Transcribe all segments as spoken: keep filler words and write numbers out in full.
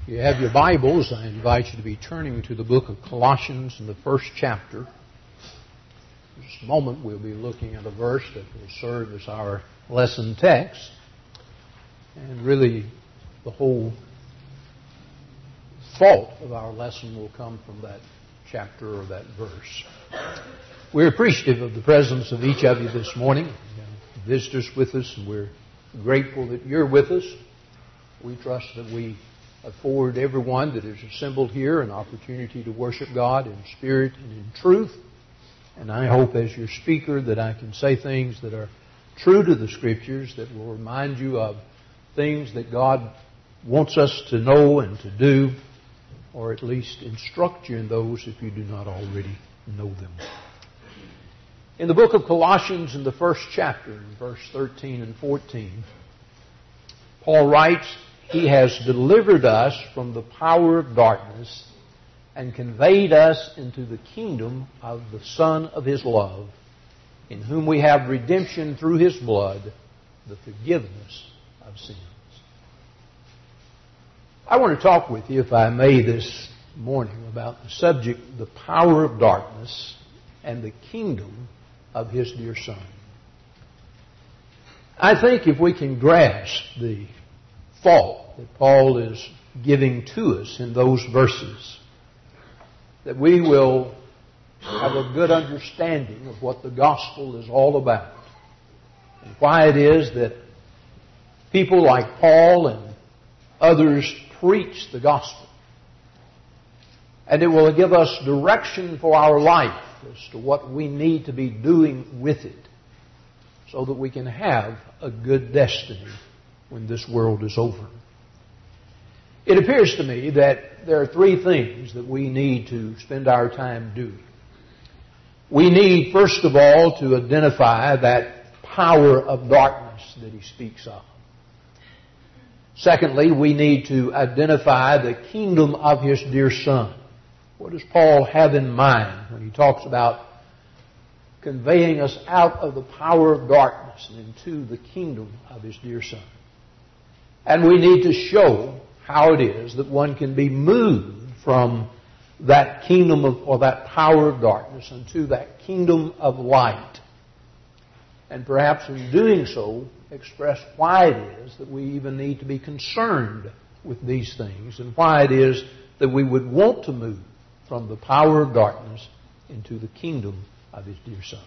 If you have your Bibles, I invite you to be turning to the book of Colossians in the first chapter. In just a moment we'll be looking at a verse that will serve as our lesson text. And really the whole thought of our lesson will come from that chapter or that verse. We're appreciative of the presence of each of you this morning. Visitors with us, and we're grateful that you're with us. We trust that we afford everyone that is assembled here an opportunity to worship God in spirit and in truth. And I hope as your speaker that I can say things that are true to the Scriptures, that will remind you of things that God wants us to know and to do, or at least instruct you in those if you do not already know them. In the book of Colossians, in the first chapter, in verse thirteen and fourteen, Paul writes, "He has delivered us from the power of darkness and conveyed us into the kingdom of the Son of His love, in whom we have redemption through His blood, the forgiveness of sins." I want to talk with you, if I may, this morning about the subject, the power of darkness and the kingdom of His dear Son. I think if we can grasp the thought that Paul is giving to us in those verses, that we will have a good understanding of what the gospel is all about and why it is that people like Paul and others preach the gospel. And it will give us direction for our life as to what we need to be doing with it so that we can have a good destiny when this world is over. It appears to me that there are three things that we need to spend our time doing. We need, first of all, to identify that power of darkness that he speaks of. Secondly, we need to identify the kingdom of his dear Son. What does Paul have in mind when he talks about conveying us out of the power of darkness and into the kingdom of his dear Son? And we need to show how it is that one can be moved from that kingdom of, or that power of darkness into that kingdom of light. And perhaps in doing so, express why it is that we even need to be concerned with these things and why it is that we would want to move from the power of darkness into the kingdom of his dear Son.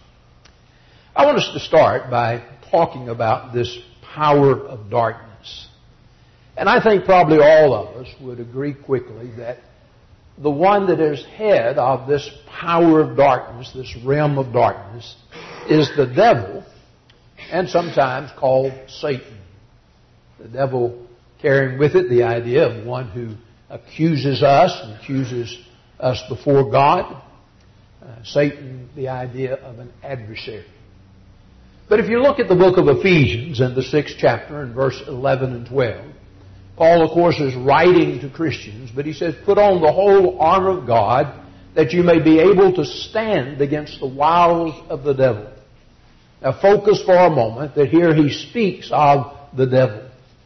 I want us to start by talking about this power of darkness. And I think probably all of us would agree quickly that the one that is head of this power of darkness, this realm of darkness, is the devil, and sometimes called Satan. The devil carrying with it the idea of one who accuses us and accuses us before God. Uh, Satan, the idea of an adversary. But if you look at the book of Ephesians in the sixth chapter in verse eleven and twelve, Paul, of course, is writing to Christians, but he says, "Put on the whole armor of God, that you may be able to stand against the wiles of the devil." Now focus for a moment that here he speaks of the devil.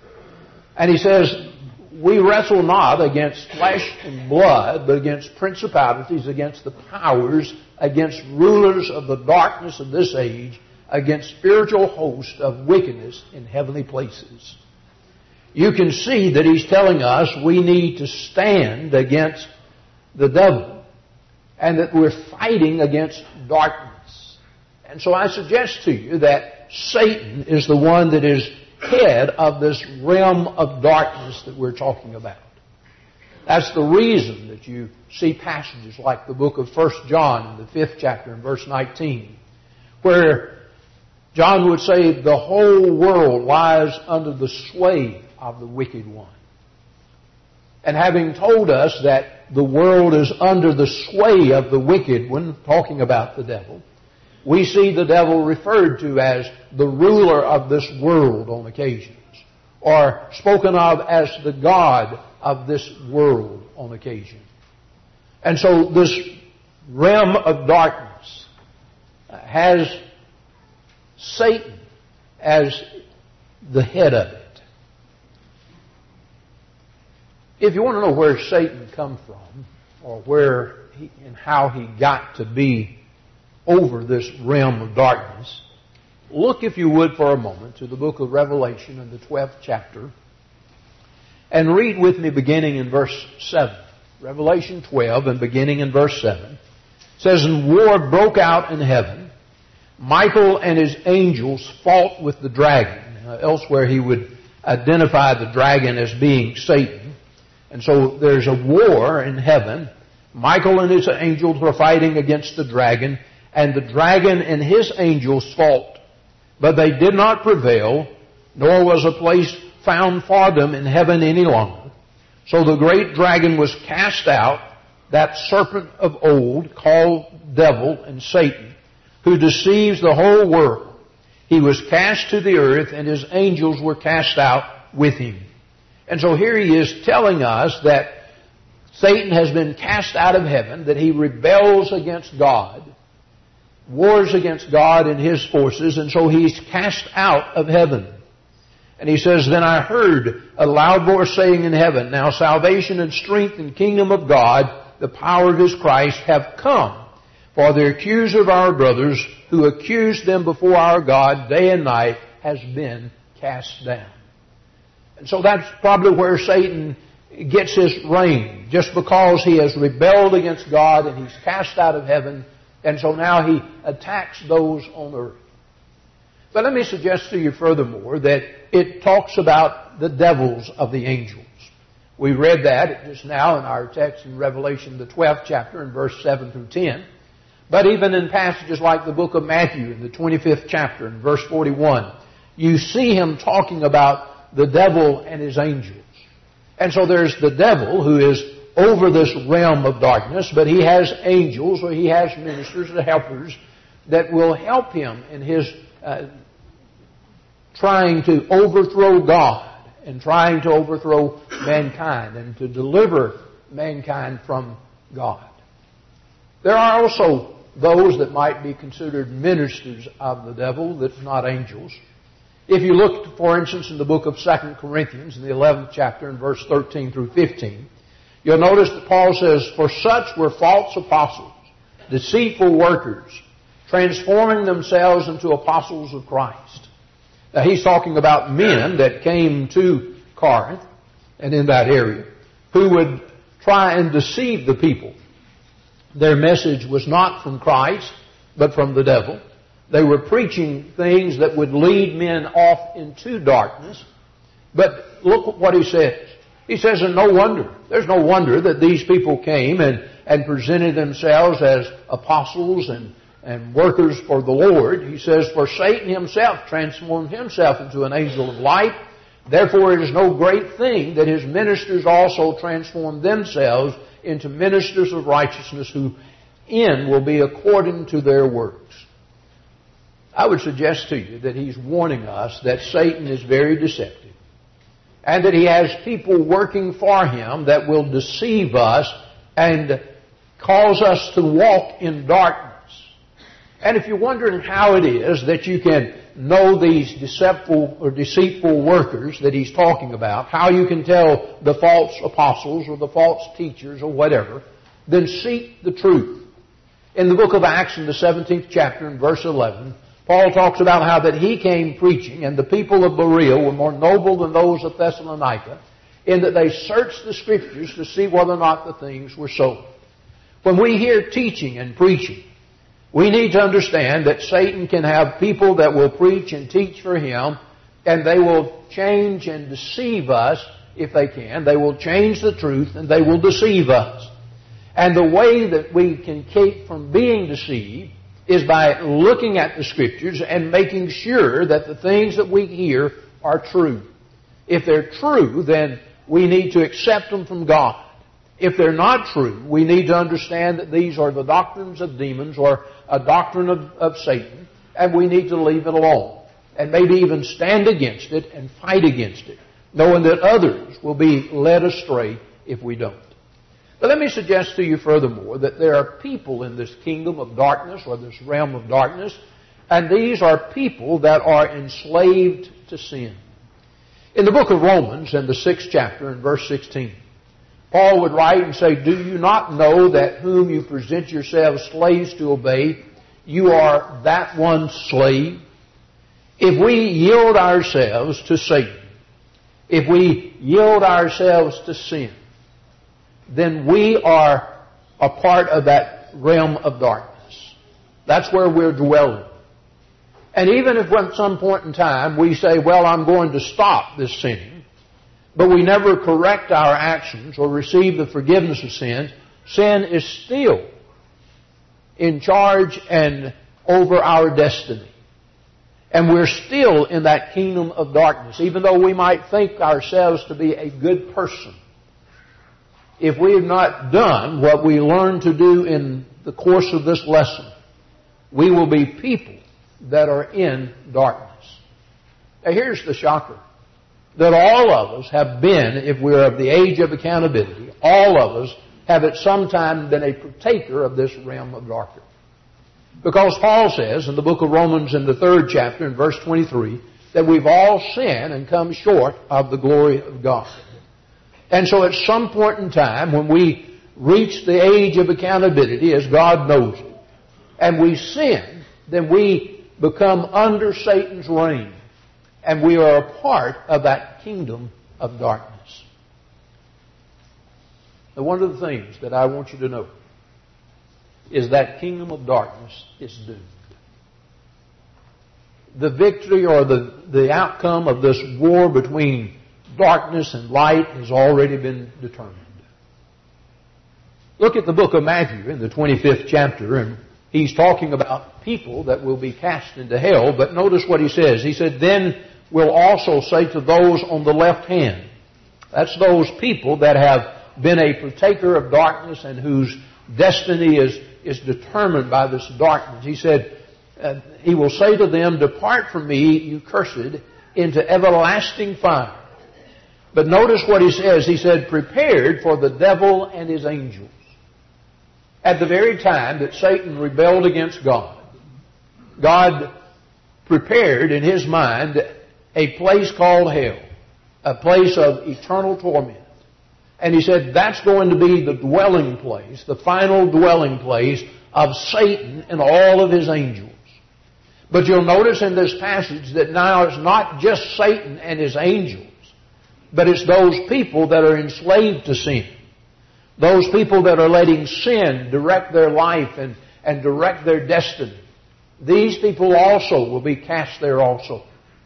And he says, "We wrestle not against flesh and blood, but against principalities, against the powers, against rulers of the darkness of this age, against spiritual hosts of wickedness in heavenly places." You can see that he's telling us we need to stand against the devil and that we're fighting against darkness. And so I suggest to you that Satan is the one that is head of this realm of darkness that we're talking about. That's the reason that you see passages like the book of First John in the fifth chapter in verse nineteen, where John would say the whole world lies under the sway of the wicked one. And having told us that the world is under the sway of the wicked one, talking about the devil, we see the devil referred to as the ruler of this world on occasions, or spoken of as the god of this world on occasion. And so this realm of darkness has Satan as the head of it. If you want to know where Satan come from, or where he, and how he got to be over this realm of darkness, look, if you would, for a moment to the book of Revelation in the twelfth chapter, and read with me beginning in verse seven. Revelation twelve and beginning in verse seven. It says, "And war broke out in heaven. Michael and his angels fought with the dragon." Now, elsewhere he would identify the dragon as being Satan. And so there's a war in heaven. Michael and his angels were fighting against the dragon, and the dragon and his angels fought. But they did not prevail, nor was a place found for them in heaven any longer. So the great dragon was cast out, that serpent of old, called Devil and Satan, who deceives the whole world. He was cast to the earth, and his angels were cast out with him. And so here he is telling us that Satan has been cast out of heaven, that he rebels against God, wars against God and his forces, and so he's cast out of heaven. And he says, "Then I heard a loud voice saying in heaven, Now salvation and strength and kingdom of God, the power of his Christ, have come. For the accuser of our brothers, who accused them before our God day and night, has been cast down." And so that's probably where Satan gets his reign, just because he has rebelled against God and he's cast out of heaven, and so now he attacks those on earth. But let me suggest to you furthermore that it talks about the devils of the angels. We read that just now in our text in Revelation, the twelfth chapter, in verse seven through ten. But even in passages like the book of Matthew, in the twenty-fifth chapter, in verse forty-one, you see him talking about the devil and his angels. And so there's the devil who is over this realm of darkness, but he has angels, or he has ministers and helpers that will help him in his uh, trying to overthrow God and trying to overthrow mankind and to deliver mankind from God. There are also those that might be considered ministers of the devil, that's not angels. If you look, for instance, in the book of Second Corinthians, in the eleventh chapter, in verse thirteen through fifteen, you'll notice that Paul says, "For such were false apostles, deceitful workers, transforming themselves into apostles of Christ." Now he's talking about men that came to Corinth and in that area who would try and deceive the people. Their message was not from Christ, but from the devil. They were preaching things that would lead men off into darkness. But look at what he says. He says, and no wonder. There's no wonder that these people came and, and presented themselves as apostles and, and workers for the Lord. He says, for Satan himself transformed himself into an angel of light. Therefore it is no great thing that his ministers also transform themselves into ministers of righteousness, whose end will be according to their works. I would suggest to you that he's warning us that Satan is very deceptive, and that he has people working for him that will deceive us and cause us to walk in darkness. And if you're wondering how it is that you can know these deceitful or deceitful workers that he's talking about, how you can tell the false apostles or the false teachers or whatever, then seek the truth. In the book of Acts, in the seventeenth chapter, in verse eleven, Paul talks about how that he came preaching, and the people of Berea were more noble than those of Thessalonica, in that they searched the Scriptures to see whether or not the things were so. When we hear teaching and preaching, we need to understand that Satan can have people that will preach and teach for him, and they will change and deceive us if they can. They will change the truth and they will deceive us. And the way that we can keep from being deceived is by looking at the Scriptures and making sure that the things that we hear are true. If they're true, then we need to accept them from God. If they're not true, we need to understand that these are the doctrines of demons or a doctrine of, of Satan, and we need to leave it alone. And maybe even stand against it and fight against it, knowing that others will be led astray if we don't. But let me suggest to you furthermore that there are people in this kingdom of darkness or this realm of darkness, and these are people that are enslaved to sin. In the book of Romans, in the sixth chapter, in verse sixteen, Paul would write and say, do you not know that whom you present yourselves slaves to obey, you are that one slave? If we yield ourselves to Satan, if we yield ourselves to sin, then we are a part of that realm of darkness. That's where we're dwelling. And even if at some point in time we say, well, I'm going to stop this sinning, but we never correct our actions or receive the forgiveness of sins, sin is still in charge and over our destiny. And we're still in that kingdom of darkness, even though we might think ourselves to be a good person. If we have not done what we learned to do in the course of this lesson, we will be people that are in darkness. Now here's the shocker. That all of us have been, if we're of the age of accountability, all of us have at some time been a partaker of this realm of darkness. Because Paul says in the book of Romans in the third chapter in verse twenty-three that we've all sinned and come short of the glory of God. And so at some point in time when we reach the age of accountability, as God knows it, and we sin, then we become under Satan's reign. And we are a part of that kingdom of darkness. Now one of the things that I want you to know is that kingdom of darkness is doomed. The victory or the, the outcome of this war between darkness and light has already been determined. Look at the book of Matthew in the twenty-fifth chapter, and he's talking about people that will be cast into hell, but notice what he says. He said, then will also say to those on the left hand. That's those people that have been a partaker of darkness and whose destiny is, is determined by this darkness. He said, uh, he will say to them, depart from me, you cursed, into everlasting fire. But notice what he says. He said, prepared for the devil and his angels. At the very time that Satan rebelled against God, God prepared in his mind a place called hell, a place of eternal torment. And he said that's going to be the dwelling place, the final dwelling place of Satan and all of his angels. But you'll notice in this passage that now it's not just Satan and his angels, but it's those people that are enslaved to sin. Those people that are letting sin direct their life and, and direct their destiny. These people also will be cast there also.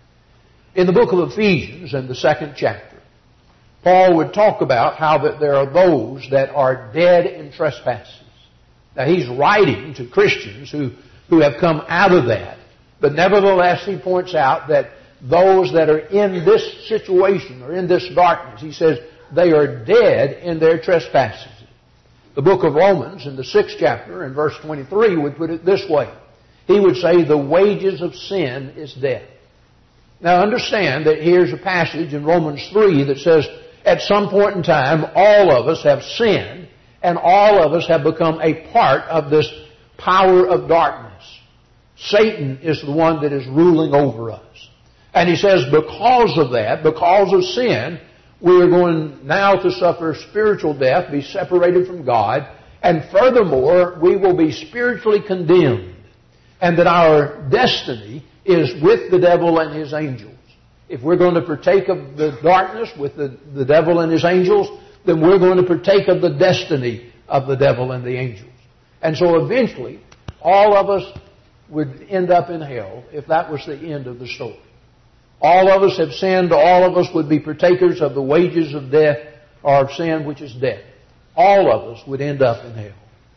In the book of Ephesians, in the second chapter, Paul would talk about how that there are those that are dead in trespasses. Now he's writing to Christians who, who have come out of that. But nevertheless, he points out that those that are in this situation or in this darkness, he says, they are dead in their trespasses. The book of Romans in the sixth chapter in verse twenty-three would put it this way. He would say the wages of sin is death. Now understand that here's a passage in Romans three that says at some point in time all of us have sinned and all of us have become a part of this power of darkness. Satan is the one that is ruling over us. And he says because of that, because of sin, we are going now to suffer spiritual death, be separated from God, and furthermore, we will be spiritually condemned, and that our destiny is with the devil and his angels. If we're going to partake of the darkness with the, the devil and his angels, then we're going to partake of the destiny of the devil and the angels. And so eventually, all of us would end up in hell if that was the end of the story. All of us have sinned. All of us would be partakers of the wages of death or of sin, which is death. All of us would end up in hell.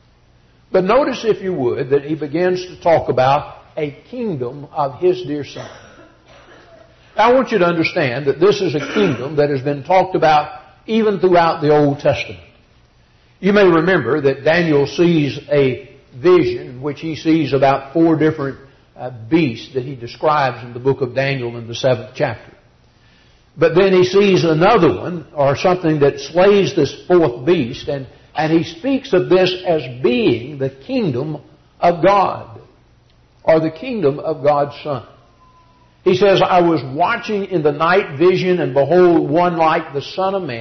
But notice, if you would, that he begins to talk about a kingdom of his dear Son. Now, I want you to understand that this is a kingdom that has been talked about even throughout the Old Testament. You may remember that Daniel sees a vision in which he sees about four different Uh, beast that he describes in the book of Daniel in the seventh chapter. But then he sees another one, or something that slays this fourth beast, and, and he speaks of this as being the kingdom of God, or the kingdom of God's Son. He says, I was watching in the night vision, and behold, one like the Son of Man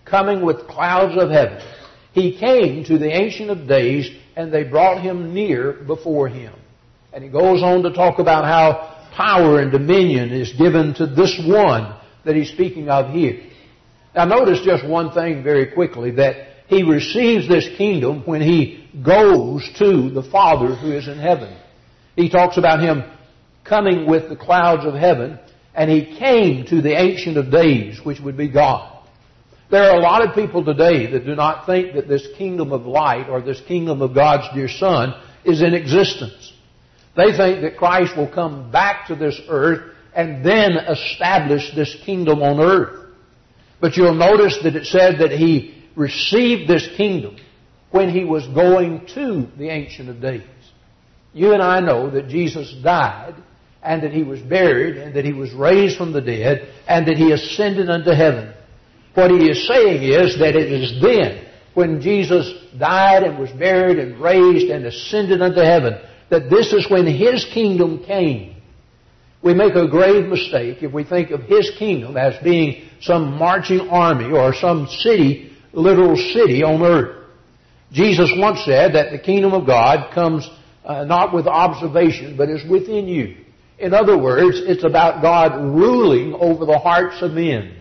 coming with clouds of heaven. He came to the Ancient of Days, and they brought him near before him. And he goes on to talk about how power and dominion is given to this one that he's speaking of here. Now notice just one thing very quickly, that he receives this kingdom when he goes to the Father who is in heaven. He talks about him coming with the clouds of heaven, and he came to the Ancient of Days, which would be God. There are a lot of people today that do not think that this kingdom of light or this kingdom of God's dear Son is in existence. They think that Christ will come back to this earth and then establish this kingdom on earth. But you'll notice that it said that he received this kingdom when he was going to the Ancient of Days. You and I know that Jesus died, and that he was buried, and that he was raised from the dead, and that he ascended unto heaven. What he is saying is that it is then, when Jesus died and was buried and raised and ascended unto heaven, that this is when his kingdom came. We make a grave mistake if we think of his kingdom as being some marching army or some city, literal city on earth. Jesus once said that the kingdom of God comes uh, not with observation, but is within you. In other words, it's about God ruling over the hearts of men.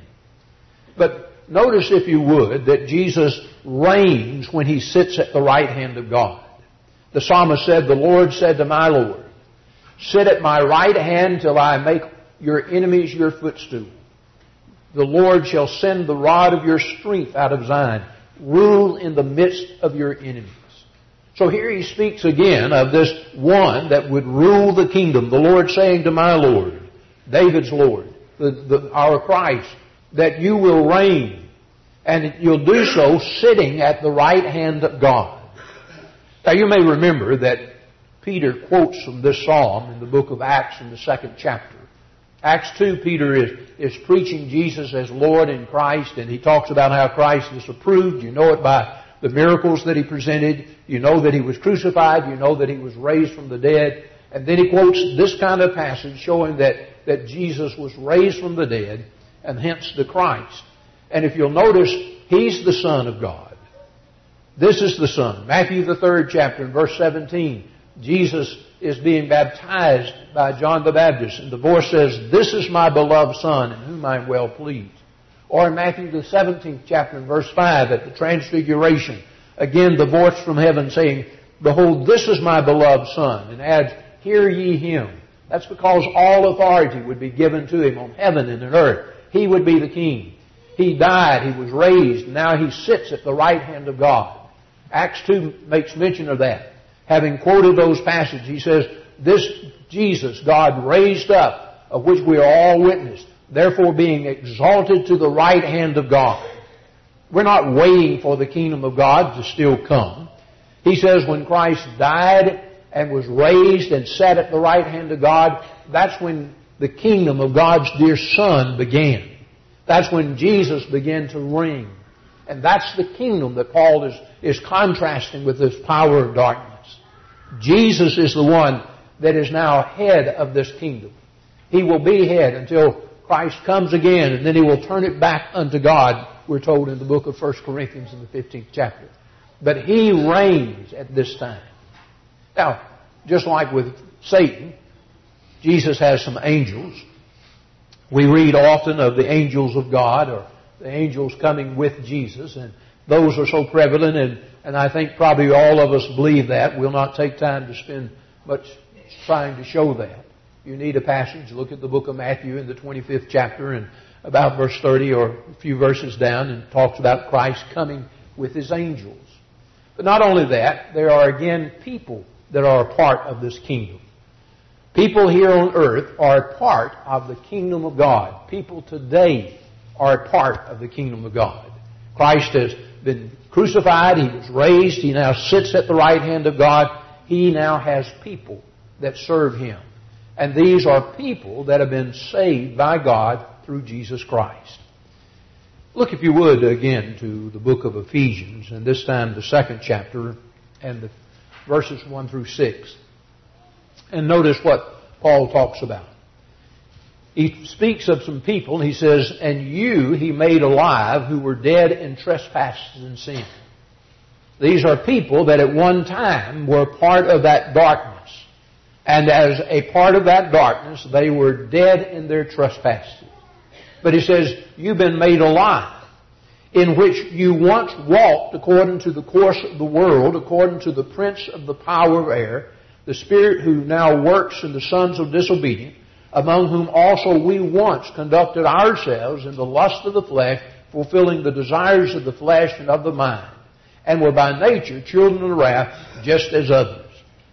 But notice, if you would, that Jesus reigns when he sits at the right hand of God. The psalmist said, "The Lord said to my Lord, sit at my right hand till I make your enemies your footstool. The Lord shall send the rod of your strength out of Zion. Rule in the midst of your enemies." So here he speaks again of this one that would rule the kingdom. The Lord saying to my Lord, David's Lord, the, the, our Christ, that you will reign, and you'll do so sitting at the right hand of God. Now you may remember that Peter quotes from this psalm in the book of Acts in the second chapter. Acts two, Peter is, is preaching Jesus as Lord in Christ, and he talks about how Christ is approved. You know it by the miracles that he presented. You know that he was crucified. You know that he was raised from the dead. And then he quotes this kind of passage showing that, that Jesus was raised from the dead, and hence the Christ. And if you'll notice, he's the Son of God. This is the Son. Matthew the third chapter in verse seventeen. Jesus is being baptized by John the Baptist, and the voice says, "This is my beloved Son, in whom I am well pleased." Or in Matthew the seventeenth chapter in verse five, at the Transfiguration, again the voice from heaven saying, "Behold, this is my beloved Son," and adds, "Hear ye him." That's because all authority would be given to him on heaven and on earth. He would be the king. He died, he was raised, and now he sits at the right hand of God. Acts two makes mention of that. Having quoted those passages, he says, "This Jesus God raised up, of which we are all witness, therefore being exalted to the right hand of God." We're not waiting for the kingdom of God to still come. He says when Christ died and was raised and sat at the right hand of God, that's when the kingdom of God's dear Son began. That's when Jesus began to reign. And that's the kingdom that Paul is, is contrasting with this power of darkness. Jesus is the one that is now head of this kingdom. He will be head until Christ comes again, and then he will turn it back unto God, we're told in the book of First Corinthians in the fifteenth chapter. But he reigns at this time. Now, just like with Satan, Jesus has some angels. We read often of the angels of God, or the angels coming with Jesus, and those are so prevalent, and, and I think probably all of us believe that. We'll not take time to spend much trying to show that. You need a passage. Look at the book of Matthew in the twenty-fifth chapter, and about verse thirty or a few verses down, and it talks about Christ coming with his angels. But not only that, there are again people that are a part of this kingdom. People here on earth are a part of the kingdom of God. People today are a part of the kingdom of God. Christ has been crucified. He was raised. He now sits at the right hand of God. He now has people that serve him. And these are people that have been saved by God through Jesus Christ. Look, if you would, again to the book of Ephesians, and this time the second chapter, and the verses one through six. And notice what Paul talks about. he speaks of some people, and he says, and you he made alive who were dead in trespasses and sin. These are people that at one time were part of that darkness. And as a part of that darkness, they were dead in their trespasses. But he says, you've been made alive, in which you once walked according to the course of the world, according to the prince of the power of air, the spirit who now works in the sons of disobedience, among whom also we once conducted ourselves in the lust of the flesh, fulfilling the desires of the flesh and of the mind, and were by nature children of wrath, just as others.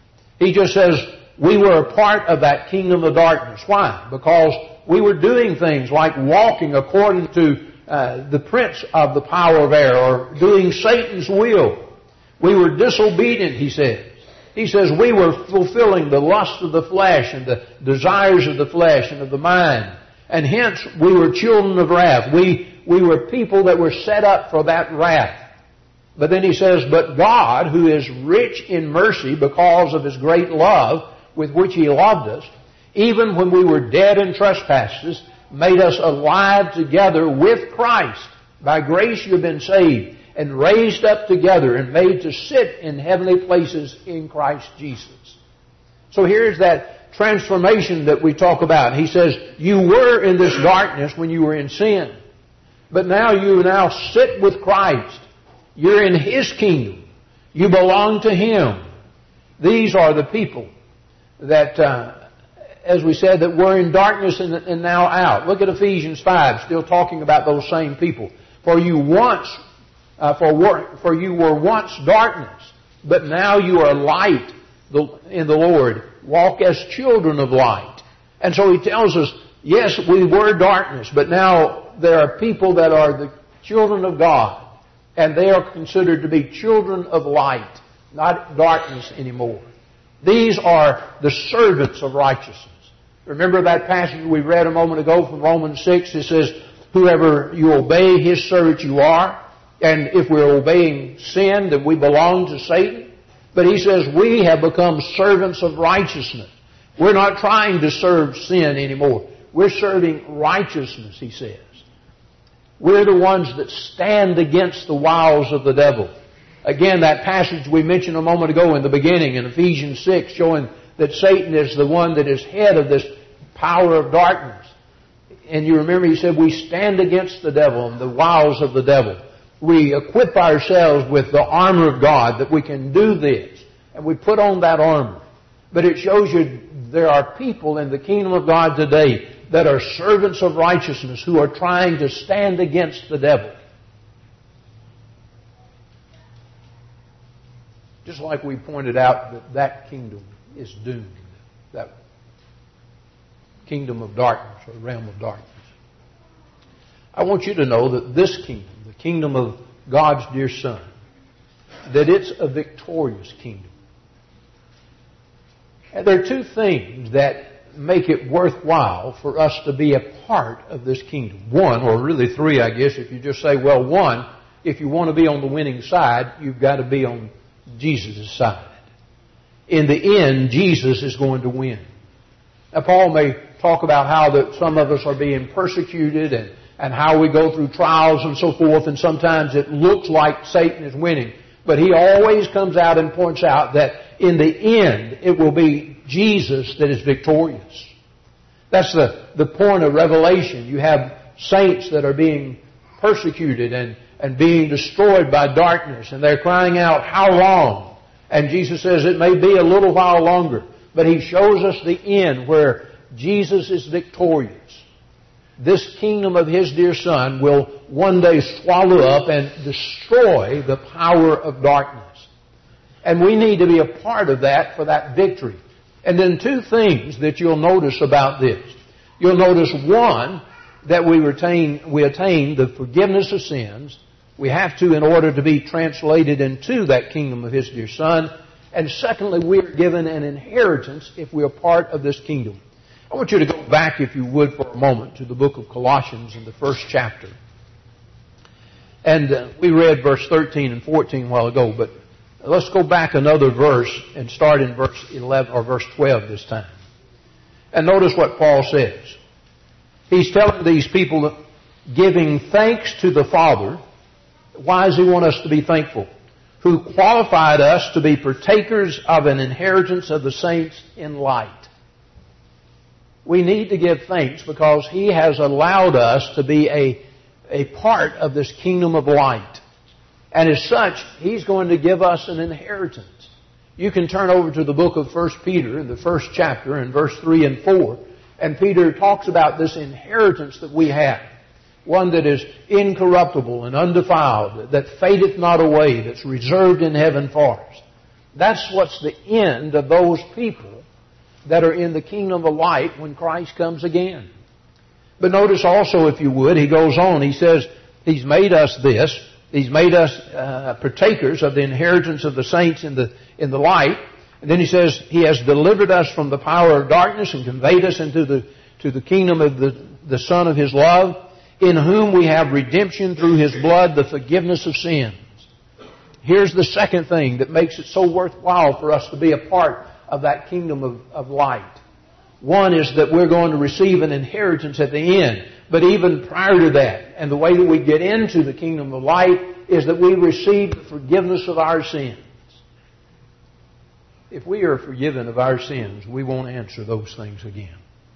He just says, we were a part of that kingdom of darkness. Why? Because we were doing things like walking according to uh, the prince of the power of air, or doing Satan's will. We were disobedient, he says. He says we were fulfilling the lust of the flesh and the desires of the flesh and of the mind. And hence we were children of wrath. We, we were people that were set up for that wrath. But then he says, but God, who is rich in mercy because of His great love with which He loved us, even when we were dead in trespasses, made us alive together with Christ. By grace you have been saved, and raised up together and made to sit in heavenly places in Christ Jesus. So here's that transformation that we talk about. He says, you were in this darkness when you were in sin, but now you now sit with Christ. You're in His kingdom. You belong to Him. These are the people that, uh, as we said, that were in darkness and, and now out. Look at Ephesians five, still talking about those same people. For you once Uh, for, for you were once darkness, but now you are light in the Lord. Walk as children of light. And so he tells us, yes, we were darkness, but now there are people that are the children of God, and they are considered to be children of light, not darkness anymore. These are the servants of righteousness. Remember that passage we read a moment ago from Romans six? It says, whoever you obey, his servant you are. And if we're obeying sin, then we belong to Satan. But he says we have become servants of righteousness. We're not trying to serve sin anymore. We're serving righteousness, he says. We're the ones that stand against the wiles of the devil. Again, that passage we mentioned a moment ago in the beginning in Ephesians six, showing that Satan is the one that is head of this power of darkness. And you remember he said we stand against the devil and the wiles of the devil. We equip ourselves with the armor of God that we can do this. And we put on that armor. But it shows you there are people in the kingdom of God today that are servants of righteousness who are trying to stand against the devil. Just like we pointed out that that kingdom is doomed. That kingdom of darkness, or realm of darkness. I want you to know that this kingdom, the kingdom of God's dear Son, that it's a victorious kingdom. And there are two things that make it worthwhile for us to be a part of this kingdom. One, or really three, I guess, if you just say, well, one, if you want to be on the winning side, you've got to be on Jesus' side. In the end, Jesus is going to win. Now, Paul may talk about how that some of us are being persecuted and and how we go through trials and so forth, and sometimes it looks like Satan is winning. But he always comes out and points out that in the end, it will be Jesus that is victorious. That's the, the point of Revelation. You have saints that are being persecuted and, and being destroyed by darkness, and they're crying out, how long? And Jesus says it may be a little while longer. But He shows us the end where Jesus is victorious. This kingdom of His dear Son will one day swallow up and destroy the power of darkness. And we need to be a part of that for that victory. And then two things that you'll notice about this. You'll notice, one, that we retain, we attain the forgiveness of sins. We have to in order to be translated into that kingdom of His dear Son. And secondly, we are given an inheritance if we are part of this kingdom. I want you to go back, if you would, for a moment to the book of Colossians in the first chapter. And uh, we read verse thirteen and fourteen a while ago, but let's go back another verse and start in verse eleven or verse twelve this time. And notice what Paul says. He's telling these people that giving thanks to the Father. Why does He want us to be thankful? Who qualified us to be partakers of an inheritance of the saints in light. We need to give thanks because He has allowed us to be a, a part of this kingdom of light. And as such, He's going to give us an inheritance. You can turn over to the book of First Peter, in the first chapter, in verse three and four, and Peter talks about this inheritance that we have. One that is incorruptible and undefiled, that fadeth not away, that's reserved in heaven for us. That's what's the end of those people that are in the kingdom of light when Christ comes again. But notice also, if you would, he goes on, he says, He's made us this, He's made us uh, partakers of the inheritance of the saints in the, in the light. And then he says, He has delivered us from the power of darkness and conveyed us into the, to the kingdom of the, the Son of His love, in whom we have redemption through His blood, the forgiveness of sins. Here's the second thing that makes it so worthwhile for us to be a part of that kingdom of, of light. One is that we're going to receive an inheritance at the end. But even prior to that, and the way that we get into the kingdom of light, is that we receive the forgiveness of our sins. If we are forgiven of our sins, we won't answer those things again.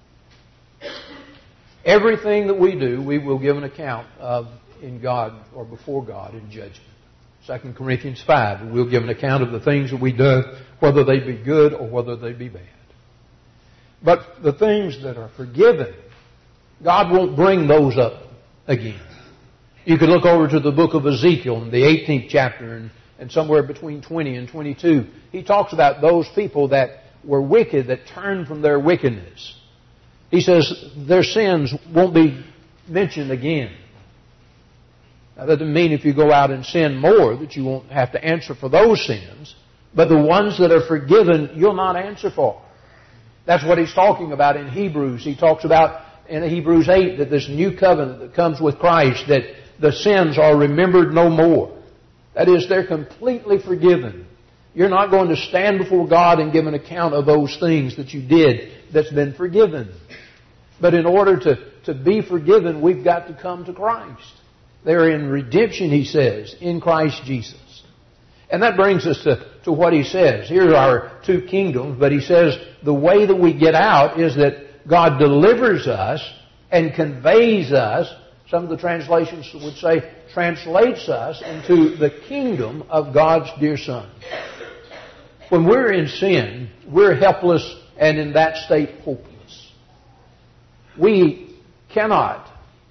Everything that we do, we will give an account of in God or before God in judgment. Second Corinthians five, we'll give an account of the things that we do, whether they be good or whether they be bad. But the things that are forgiven, God won't bring those up again. You could look over to the book of Ezekiel in the eighteenth chapter and, and somewhere between twenty and twenty-two. He talks about those people that were wicked, that turned from their wickedness. He says their sins won't be mentioned again. Now, that doesn't mean if you go out and sin more that you won't have to answer for those sins. But the ones that are forgiven, you'll not answer for. That's what he's talking about in Hebrews. He talks about in Hebrews eight that this new covenant that comes with Christ, that the sins are remembered no more. That is, they're completely forgiven. You're not going to stand before God and give an account of those things that you did that's been forgiven. But in order to, to be forgiven, we've got to come to Christ. They're in redemption, he says, in Christ Jesus. And that brings us to, to what he says. Here are two kingdoms, but he says the way that we get out is that God delivers us and conveys us, some of the translations would say, translates us into the kingdom of God's dear Son. When we're in sin, we're helpless and in that state hopeless. We cannot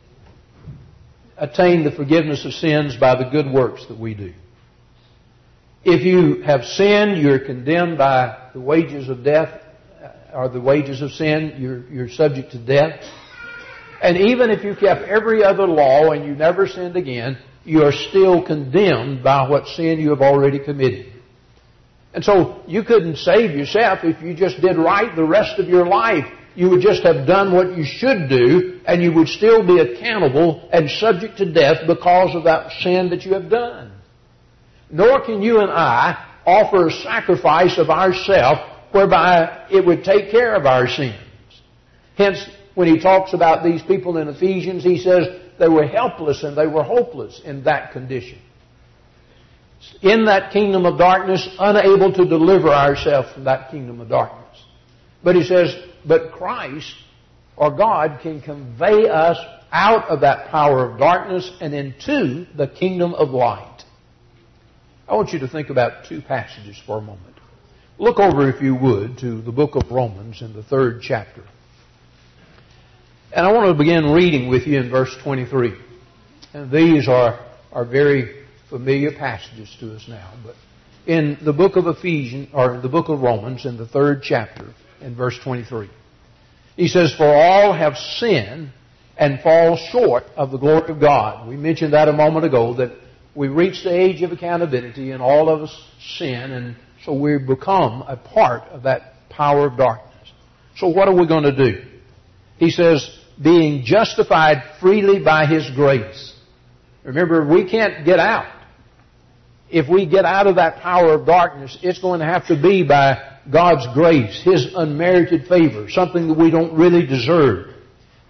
attain the forgiveness of sins by the good works that we do. If you have sinned, you're condemned by the wages of death, or the wages of sin, you're, you're subject to death. And even if you kept every other law and you never sinned again, you are still condemned by what sin you have already committed. And so you couldn't save yourself if you just did right the rest of your life. You would just have done what you should do, and you would still be accountable and subject to death because of that sin that you have done. Nor can you and I offer a sacrifice of ourself whereby it would take care of our sins. Hence, when he talks about these people in Ephesians, he says they were helpless and they were hopeless in that condition. In that kingdom of darkness, unable to deliver ourselves from that kingdom of darkness. But he says, but Christ, or God, can convey us out of that power of darkness and into the kingdom of light. I want you to think about two passages for a moment. Look over, if you would, to the book of Romans in the third chapter. And I want to begin reading with you in verse twenty-three. And these are, are very familiar passages to us now. But in the book of Ephesians, or in the book of Romans, in the third chapter, in verse twenty-three, he says, "For all have sinned and fall short of the glory of God." We mentioned that a moment ago, that we reach the age of accountability and all of us sin, and so we become a part of that power of darkness. So what are we going to do? He says, being justified freely by His grace. Remember, we can't get out. If we get out of that power of darkness, it's going to have to be by God's grace, His unmerited favor, something that we don't really deserve.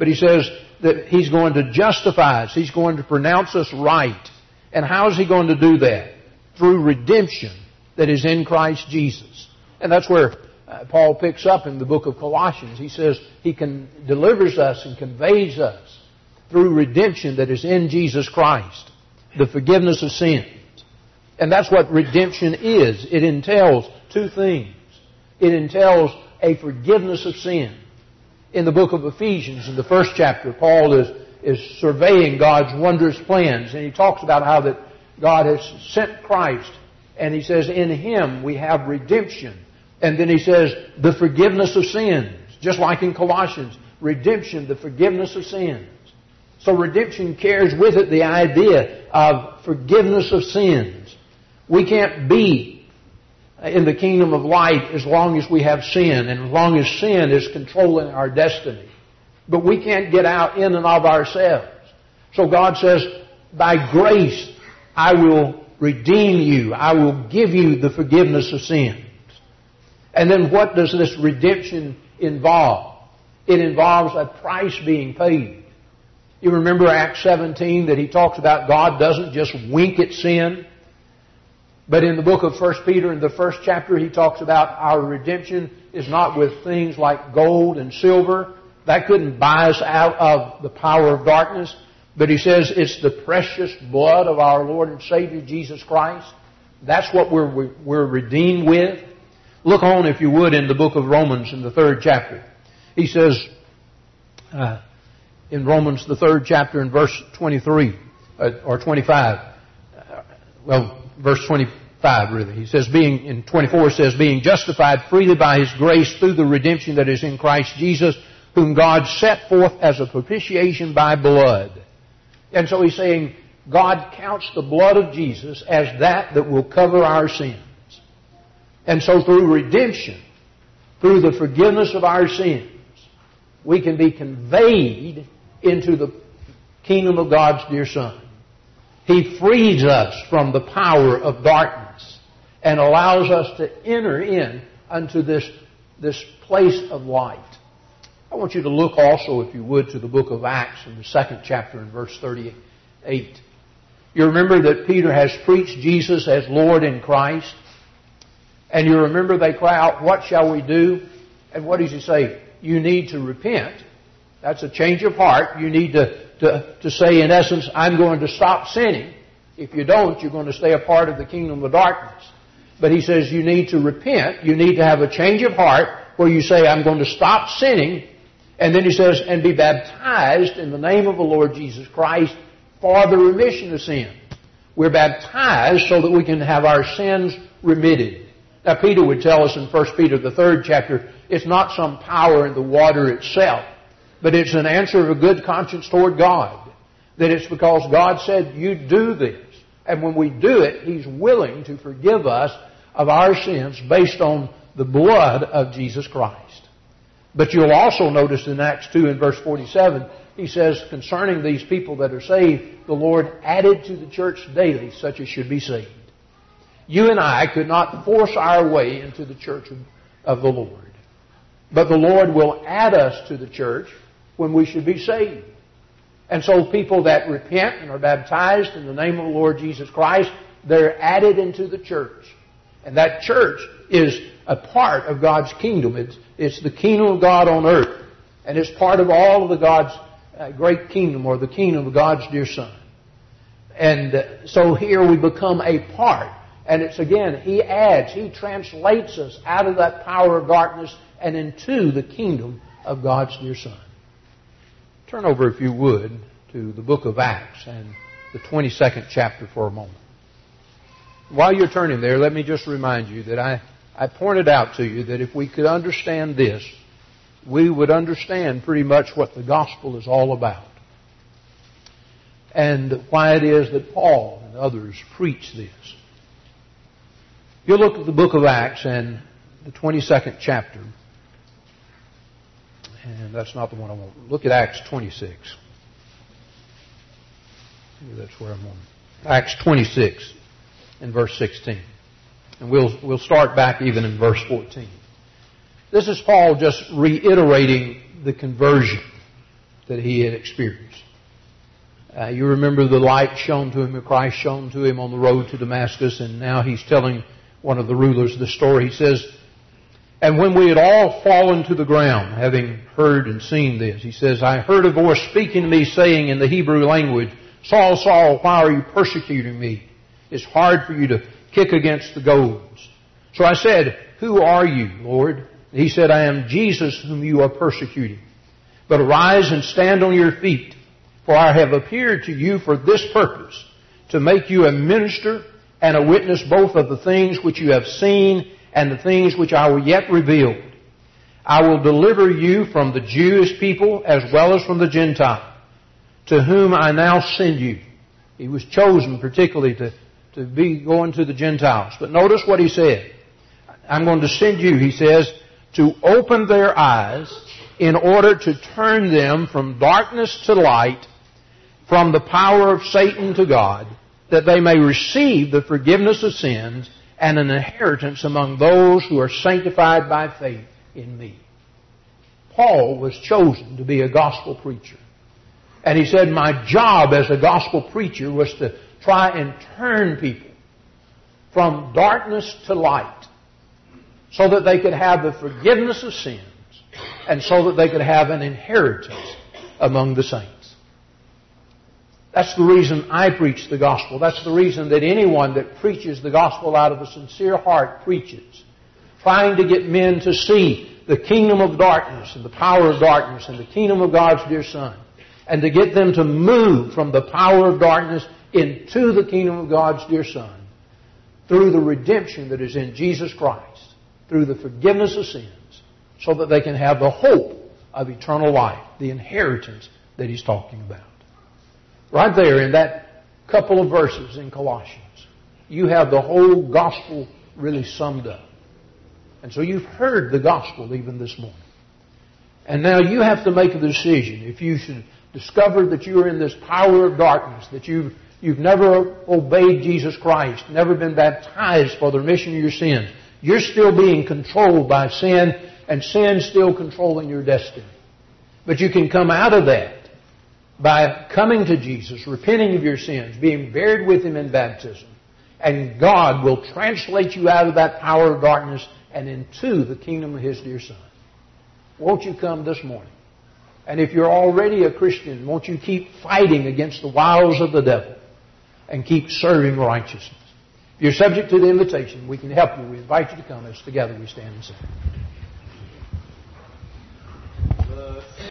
But he says that He's going to justify us. He's going to pronounce us right. And how is He going to do that? Through redemption that is in Christ Jesus. And that's where uh, Paul picks up in the book of Colossians. He says He can delivers us and conveys us through redemption that is in Jesus Christ. The forgiveness of sins. And that's what redemption is. It entails two things. It entails a forgiveness of sin. In the book of Ephesians, in the first chapter, Paul is, is surveying God's wondrous plans. And he talks about how that God has sent Christ. And he says, in Him we have redemption. And then he says, the forgiveness of sins. Just like in Colossians, redemption, the forgiveness of sins. So redemption carries with it the idea of forgiveness of sins. We can't be in the kingdom of light as long as we have sin and as long as sin is controlling our destiny. But we can't get out in and of ourselves. So God says, by grace I will redeem you. I will give you the forgiveness of sins. And then what does this redemption involve? It involves a price being paid. You remember Acts seventeen that he talks about God doesn't just wink at sin. But in the book of First Peter, in the first chapter, he talks about our redemption is not with things like gold and silver. That couldn't buy us out of the power of darkness. But he says it's the precious blood of our Lord and Savior Jesus Christ. That's what we're, we're redeemed with. Look on, if you would, in the book of Romans in the third chapter. He says, uh, in Romans the third chapter in verse twenty-three, uh, or twenty-five, uh, well, verse twenty-five, really. He says, being, in twenty-four it says, being justified freely by His grace through the redemption that is in Christ Jesus, whom God set forth as a propitiation by blood. And so he's saying, God counts the blood of Jesus as that that will cover our sins. And so through redemption, through the forgiveness of our sins, we can be conveyed into the kingdom of God's dear Son. He frees us from the power of darkness and allows us to enter in unto this, this place of light. I want you to look also, if you would, to the book of Acts in the second chapter in verse thirty-eight. You remember that Peter has preached Jesus as Lord in Christ. And you remember they cry out, what shall we do? And what does he say? You need to repent. That's a change of heart. You need to, to, to say, in essence, I'm going to stop sinning. If you don't, you're going to stay a part of the kingdom of darkness. But he says you need to repent. You need to have a change of heart where you say, I'm going to stop sinning. And then he says, and be baptized in the name of the Lord Jesus Christ for the remission of sin. We're baptized so that we can have our sins remitted. Now Peter would tell us in First Peter, the third chapter, it's not some power in the water itself, but it's an answer of a good conscience toward God. That it's because God said, you do this. And when we do it, He's willing to forgive us of our sins based on the blood of Jesus Christ. But you'll also notice in Acts two and verse forty-seven, he says, concerning these people that are saved, the Lord added to the church daily such as should be saved. You and I could not force our way into the church of, of the Lord. But the Lord will add us to the church when we should be saved. And so people that repent and are baptized in the name of the Lord Jesus Christ, they're added into the church. And that church is a part of God's kingdom. It's, it's the kingdom of God on earth. And it's part of all of the God's uh, great kingdom, or the kingdom of God's dear Son. And uh, so here we become a part. And it's again, He adds, He translates us out of that power of darkness and into the kingdom of God's dear Son. Turn over, if you would, to the book of Acts and the twenty-second chapter for a moment. While you're turning there, let me just remind you that I, I pointed out to you that if we could understand this, we would understand pretty much what the gospel is all about. And why it is that Paul and others preach this. If you look at the book of Acts and the twenty-second chapter, and that's not the one I want. Look at Acts twenty-six. Maybe that's where I'm on. Acts twenty-six and verse sixteen. And we'll, we'll start back even in verse fourteen. This is Paul just reiterating the conversion that he had experienced. Uh, you remember the light shone to him, the Christ shone to him on the road to Damascus, and now he's telling one of the rulers the story. He says, "And when we had all fallen to the ground, having heard and seen this," he says, "I heard a voice speaking to me, saying in the Hebrew language, 'Saul, Saul, why are you persecuting me? It's hard for you to kick against the goads.' So I said, 'Who are you, Lord?' He said, 'I am Jesus whom you are persecuting. But arise and stand on your feet, for I have appeared to you for this purpose, to make you a minister and a witness both of the things which you have seen and the things which I will yet reveal. I will deliver you from the Jewish people as well as from the Gentile, to whom I now send you." He was chosen particularly to, to be going to the Gentiles. But notice what he said. "I'm going to send you," he says, "to open their eyes in order to turn them from darkness to light, from the power of Satan to God, that they may receive the forgiveness of sins and an inheritance among those who are sanctified by faith in me." Paul was chosen to be a gospel preacher. And he said, "My job as a gospel preacher was to try and turn people from darkness to light, so that they could have the forgiveness of sins, and so that they could have an inheritance among the saints." That's the reason I preach the gospel. That's the reason that anyone that preaches the gospel out of a sincere heart preaches, trying to get men to see the kingdom of darkness and the power of darkness and the kingdom of God's dear Son, and to get them to move from the power of darkness into the kingdom of God's dear Son through the redemption that is in Jesus Christ, through the forgiveness of sins, so that they can have the hope of eternal life, the inheritance that he's talking about. Right there in that couple of verses in Colossians, you have the whole gospel really summed up. And so you've heard the gospel even this morning. And now you have to make a decision. If you should discover that you are in this power of darkness, that you've, you've never obeyed Jesus Christ, never been baptized for the remission of your sins, you're still being controlled by sin, and sin's still controlling your destiny. But you can come out of that by coming to Jesus, repenting of your sins, being buried with Him in baptism, and God will translate you out of that power of darkness and into the kingdom of His dear Son. Won't you come this morning? And if you're already a Christian, won't you keep fighting against the wiles of the devil and keep serving righteousness? If you're subject to the invitation, we can help you. We invite you to come as together we stand and sing.